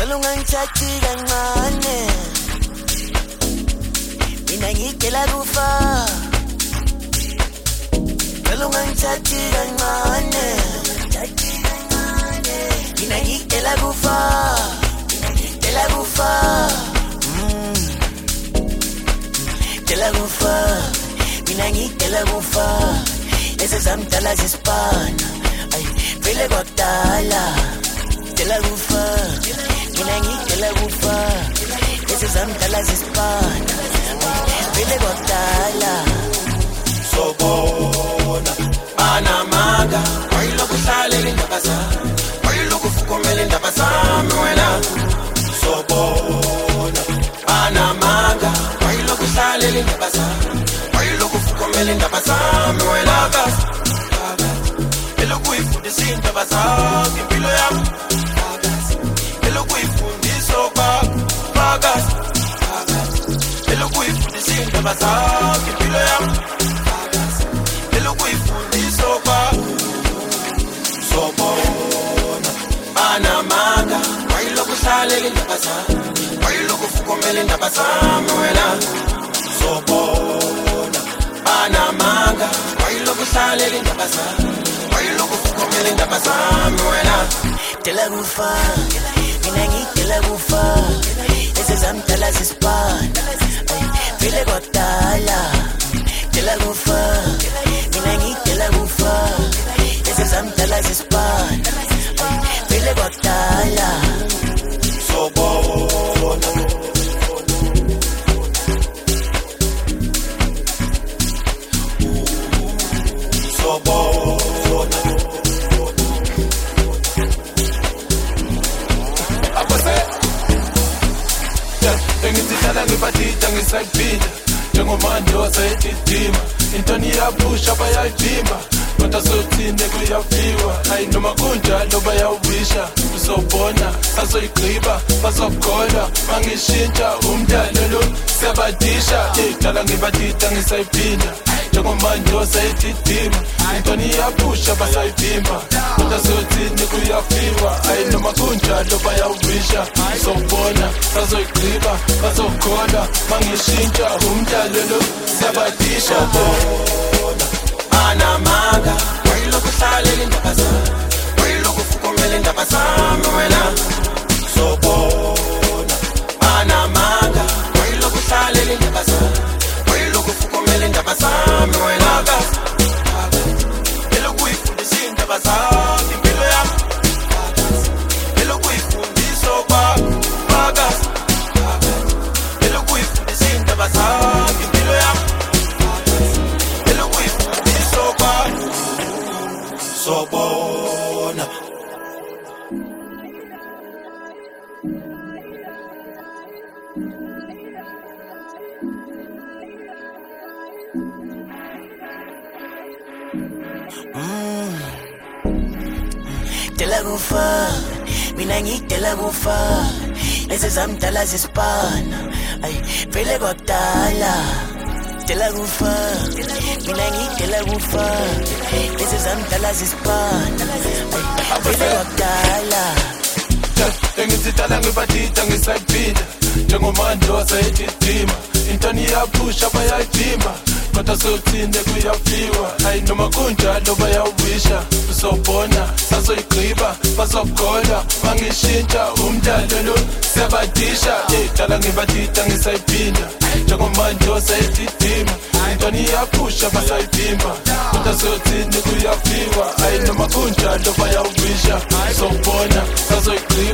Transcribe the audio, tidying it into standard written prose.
Ngicela ungangithathi kancane. Mina ngicela kufa. Ngicela ungangithathi kancane. Mina ngicela kufa. Ngicela kufa. Ngicela kufa. Mina ngicela kufa. Ese zamdala zisipana. Ay, vele kwakudala. Ngicela kufa. Mina ngicela kufa. Ese zamdala zisipana. Vele kwakudala. Sobona anamanga wayilokhu hlalela indaba zami wayilokhu fukumela indaba zami wena sobona anamanga wayilokhu hlalela indaba zami wayilokhu fukumela indaba zami wena elokhu ifundisa indaba zami impilo yami elokhu ifundisa kwakho elokhu ifundisa indaba zami impilo yami sobona anamanga wayilokhu hlalela indaba zami wayilokhu fukumela indaba zami wena sobona anamanga wayilokhu hlalela indaba zami wayilokhu fukumela indaba zami wena Ngicela kufa. Mina ngicela kufa. Ese zamdala zisipana. Vele kwakudala. Ngicela kufa. Mina ngicela kufa. Ese zamdala zisipana. Vele kwakudala. sobona sobona abase engizidala ngibadida ngisayiphinda njengomanje wasayididima intoni iyabusha bayayivimba kodwa sothinde kuyafiwa hayi noma kunjalo bayawubisha uzobona sazoyigqiba bazokholwa mangishintsha umdlalo lo siyabadisha dala ngibadida ngisayiphinda njengomanje wasayididima intoni iyabusha bayayivimba kodwa sothinde kuyafiwa hayi noma kunjalo bayawubisha uzobona sazoyigqiba bazokholwa mangishintsha umdlalo lo siyabadisha anamanga wayilokhu hlalela indaba zami wayilokhu fukumela indaba zami wena sobona anamanga wayilokhu hlalela indaba zami wayilokhu fukumela indaba zami wena elokhu ifundisa indaba zami impilo yami elokhu ifundisa kwakho elokhu ifundisa indaba zami impilo yami sobona Ngicela kufa. Mina ngicela kufa. Ese zamdala zisipana. Ay, vele kwakudala. Ngicela kufa. Mina ngicela kufa. Ese zamdala zisipana. Ay, vele kwakudala. engizidala ngibadida ngisayiphinda njengomanje wasayididima intoni iyabusha bayayivimba kodwa sothinde kuyafiwa hayi noma kunjalo bayawubisha uzobona sazoyigqiba bazokholwa mangishintsha umdlalo lo siyabadisha dala ngibadida ngisayiphinda njengomanje wasayididima intoni iyabusha basayivimba kodwa sothinde kuyafiwa hayi noma kunjalo bayawubisha uzobona sazoyigqiba